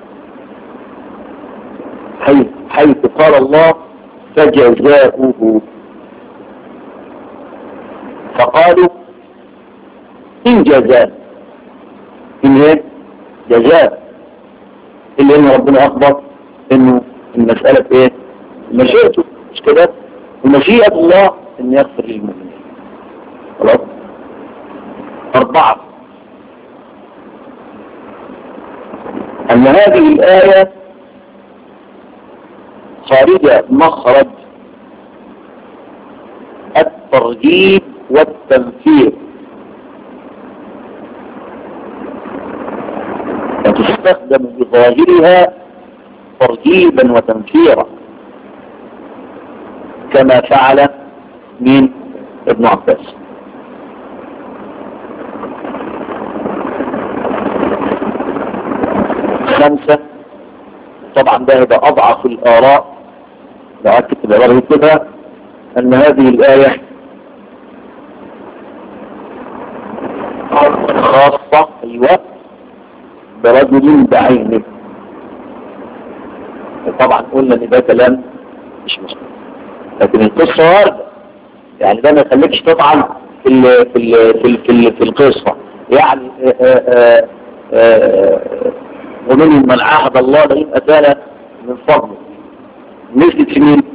حيث, حيث قال الله فجزاؤه فقالوا إن جزاء إن ايه جزاء اللي إن ربنا أخبر إنه المسألة إيه مشيئته مش كده ومشيئة الله إن يغفر للمؤمنين. خلاص. أربعة أن هذه الآية خارجة مخرج الترغيب والتنفير وتستخدم بظاهرها ترغيبا وتنفيرا كما فعل من ابن عباس. خمسة طبعا ده هيبقى أضعف الآراء لو أكدت العبارة كده أن هذه الآية خاصة أيوة برجل بعينه. طبعا قلنا ان ده كلام مش مسلم، لكن القصة واردة، يعني ده ما يخليكش تطعن في ال في ال في ال في, ال في القصة. يعني ومنهم من عاهد الله لئن اتانا من فضله، نزلت في مين؟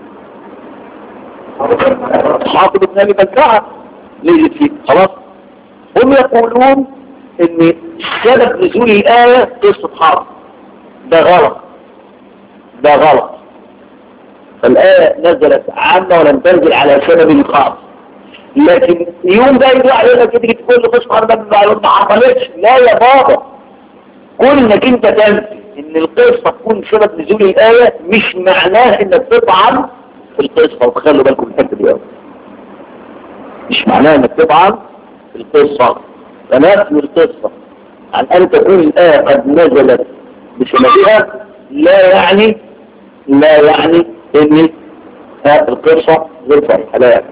حاطب بن ابي بلتعه نزلت فيه. خلاص هم يقولون ان سبب نزول الآية قصة حرب، ده غلط، ده غلط. فالآية نزلت عامة ولم تنزل على سبب خاص، لكن يوم ده يدعي يقول لك تيجي تقول له قصة حرب ما حصلتش. لا يا بابا، كل انك انت تنفي ان القصة تكون سبب نزول الآية مش معناه انك تطعن في القصة. وخلوا بالكم الحته دي قوي، مش معناه انك تطعن في القصة. فنفي القصة عن أن تكون الآية قد نزلت بسببها لا يعني لا يعني ان هذه القصة غير صحيحة، لا يعني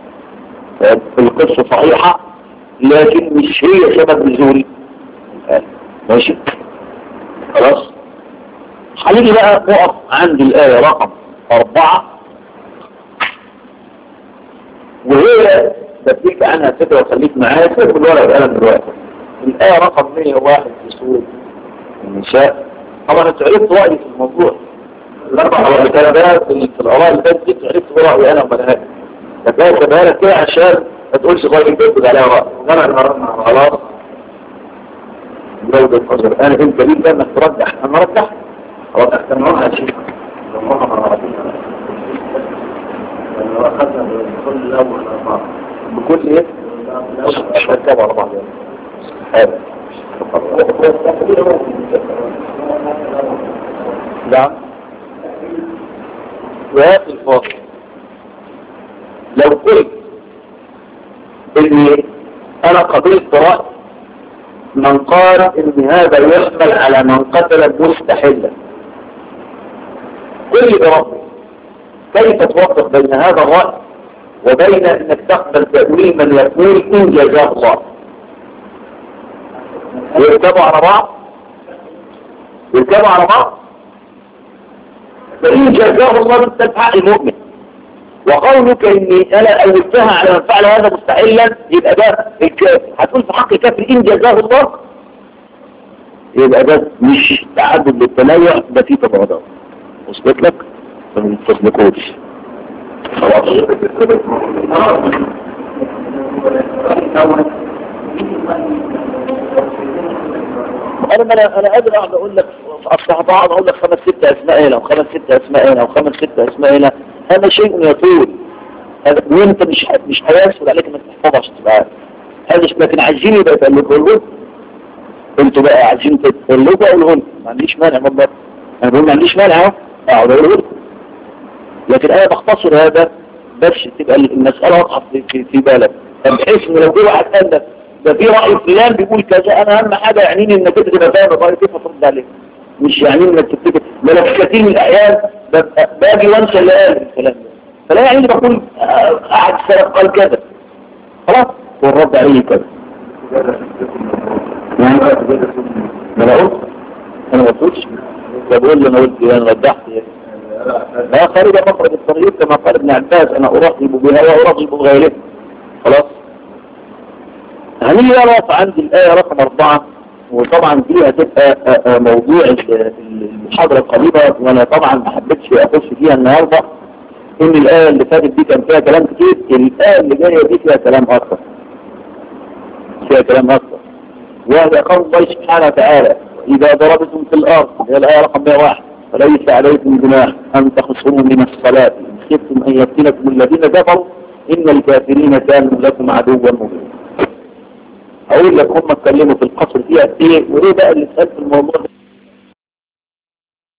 القصة صحيحة لكن مش هي سبب نزول الآية. ماشي خلاص. هنيجي بقى نقف عند الآية رقم أربعة، وهي بديك عنها فكرة وخليك معايا في الورقة والقلم دلوقتي. الآية رقم مية وواحد في سورة النساء. طبعا انت عرفت رأيي في الموضوع، الأربع كتابات في الآراء اللي فاتت دي عرفت رأيي أنا ومنهاج، لكن كتابها لك كده عشان ما تقولش غير تكتب عليها رأي. أنا النهارده خلاص جودة الأجر أنا أنت ليه انك ترجح. أنا رجح رجح تنوعها شيء بكل أول أربعة بكل إيه؟ مش هتابع أربعة هذا نعم. وهذا الفاصل لو قلت إني أنا قبلت رأي من قال إن هذا يحمل على من قتل مستحلا، قل بربي كيف توفق بين هذا الرأي وبين انك تقبل تأويل من يقول ان جزاه الله؟ يركبوا على بعض يركبوا على بعض فإن جزاه الله انت في حق المؤمن، وقولك اني انا اوجتها على من فعل هذا مستحلا يبقى ده الكافر. هتقول في حق الكافر ان جزاه الله، يبقى ده مش تعدد للتنوع، ده فيه تبعضات. وصلت لك؟ ما تسلكوش خلاص. انا انا انا قادر اقعد اقول لك اصلح بعض، اقول لك خمس ست اسماء هنا وخمس ست اسماء هنا وخمس ست اسماء هنا، هذا شيء يطول وانت مش مش هيسهل عليك انك تحفظها عشان تبقى عارف هذا. لكن عايزين يبقى يتقلبوا لكم انتوا بقى، عايزين تتقلبوا اقولوا لكم ما عنديش مانع والله، انا بقول ما عنديش مانع اهو اقعد اقول لكم، لكن انا بختصر هذا بس تبقى المسألة واضحة في, في بالك، بحيث ان لو في واحد قال لك ده في رأي فلان بيقول كذا، انا اهم حاجة يعنيني انك انت تبقى فاهم الرأي كيف ترد عليه، مش يعني انك تفتكر. ده في كثير من الاحيان باجي وانسى اللي قال الكلام ده، فلا يعني بقول قاعد السلف قال كذا خلاص والرد عليه كذا. ما انا قلت انا ما قلتش، بقول له انا قلت انا وضحت لا خارج مخرج التغيير كما قال ابن عباس انا ارغب بها وارغب بغيرها. خلاص. هنيجي نقف عند الآية رقم أربعة، وطبعا دي هتبقى موضوع المحاضرة القريبة، وانا طبعا ما حبيتش اخش فيها النهارده، ان الآية اللي فاتت دي كان فيها كلام كتير، الآية اللي جاية دي فيها كلام اكثر فيها كلام اكثر وهذا قول الله سبحانه وتعالى اذا ضربتم في الارض، هي الآية رقم مئة وواحد، فليس عليكم جناح ان تخسروا من الصلاة ان خفتم ان يفتنكم الذين كفروا ان الكافرين كانوا لكم عدوا مبينا. اقول لك هم اتكلموا في القصر فيها ايه وايه بقى اللي اتقال في الموضوع ده.